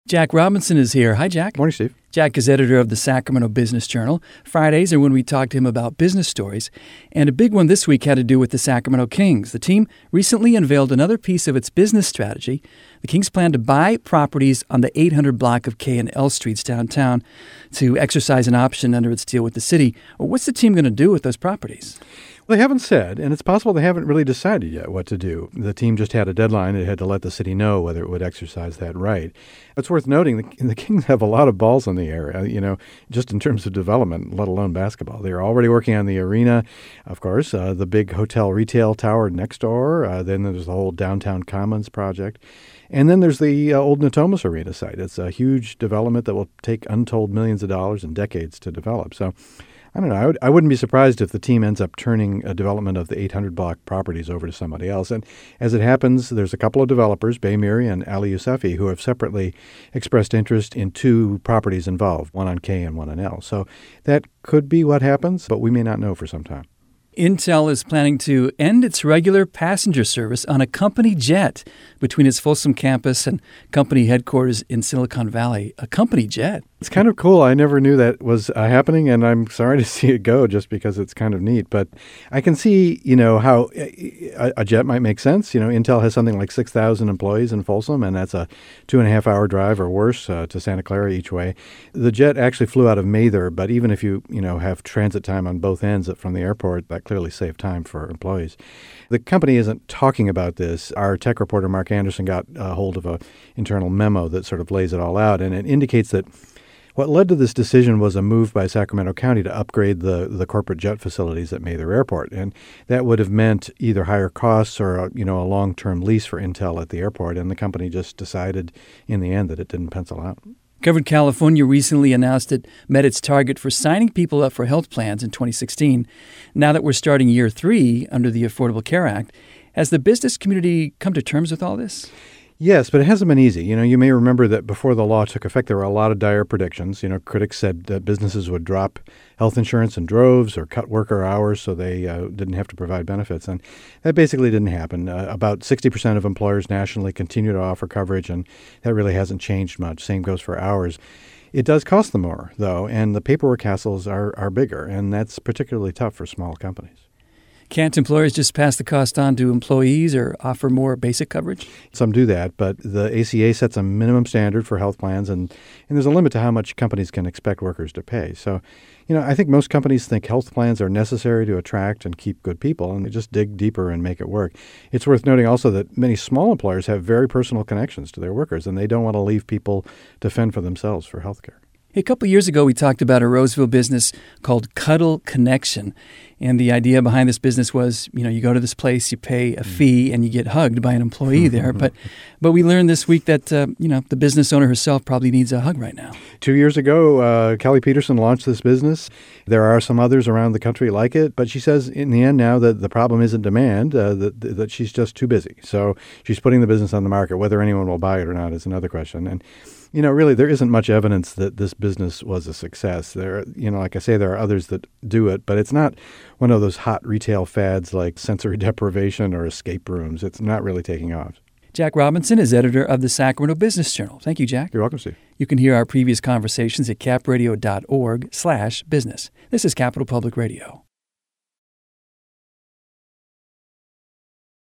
Jack Robinson is here. Hi, Jack. Morning, Steve. Jack is editor of the Sacramento Business Journal. Fridays are when we talk to him about business stories. And a big one this week had to do with the Sacramento Kings. The team recently unveiled another piece of its business strategy. The Kings plan to buy properties on the 800 block of K and L Streets downtown to exercise an option under its deal with the city. Well, what's the team going to do with those properties? Well, they haven't said, and it's possible they haven't really decided yet what to do. The team just had a deadline. It had to let the city know whether it would exercise that right. It's worth noting the Kings have a lot of balls in the air, just in terms of development, let alone basketball. They're already working on the arena, of course, the big hotel retail tower next door. Then there's the whole Downtown Commons project. And then there's the old Natomas Arena site. It's a huge development that will take untold millions of dollars and decades to develop. So I don't know. I wouldn't be surprised if the team ends up turning a development of the 800 block properties over to somebody else. And as it happens, there's a couple of developers, Baymiri and Ali Yousefi, who have separately expressed interest in two properties involved, one on K and one on L. So that could be what happens, but we may not know for some time. Intel is planning to end its regular passenger service on a company jet between its Folsom campus and company headquarters in Silicon Valley. A company jet. It's kind of cool. I never knew that was happening, and I'm sorry to see it go just because it's kind of neat. But I can see, how a jet might make sense. Intel has something like 6,000 employees in Folsom, and that's a 2.5-hour drive or worse to Santa Clara each way. The jet actually flew out of Mather, but even if you have transit time on both ends from the airport, that clearly saved time for employees. The company isn't talking about this. Our tech reporter, Mark Anderson, got a hold of an internal memo that sort of lays it all out, and it indicates that what led to this decision was a move by Sacramento County to upgrade the corporate jet facilities at Mather Airport. And that would have meant either higher costs or a long-term lease for Intel at the airport. And the company just decided in the end that it didn't pencil out. Governor California recently announced it met its target for signing people up for health plans in 2016. Now that we're starting year 3 under the Affordable Care Act, has the business community come to terms with all this? Yes, but it hasn't been easy. You may remember that before the law took effect, there were a lot of dire predictions. Critics said that businesses would drop health insurance in droves or cut worker hours so they didn't have to provide benefits. And that basically didn't happen. About 60% of employers nationally continue to offer coverage, and that really hasn't changed much. Same goes for hours. It does cost them more, though, and the paperwork hassles are bigger, and that's particularly tough for small companies. Can't employers just pass the cost on to employees or offer more basic coverage? Some do that, but the ACA sets a minimum standard for health plans, and there's a limit to how much companies can expect workers to pay. So, I think most companies think health plans are necessary to attract and keep good people, and they just dig deeper and make it work. It's worth noting also that many small employers have very personal connections to their workers, and they don't want to leave people to fend for themselves for health care. A couple of years ago, we talked about a Roseville business called Cuddle Connection. And the idea behind this business was, you go to this place, you pay a fee, and you get hugged by an employee there. But we learned this week that, the business owner herself probably needs a hug right now. 2 years ago, Kelly Peterson launched this business. There are some others around the country like it. But she says in the end now that the problem isn't demand, that she's just too busy. So she's putting the business on the market. Whether anyone will buy it or not is another question. And really, there isn't much evidence that this business was a success. There, like I say, there are others that do it, but it's not one of those hot retail fads like sensory deprivation or escape rooms. It's not really taking off. Jack Robinson is editor of the Sacramento Business Journal. Thank you, Jack. You're welcome, Steve. You can hear our previous conversations at capradio.org/business. This is Capital Public Radio.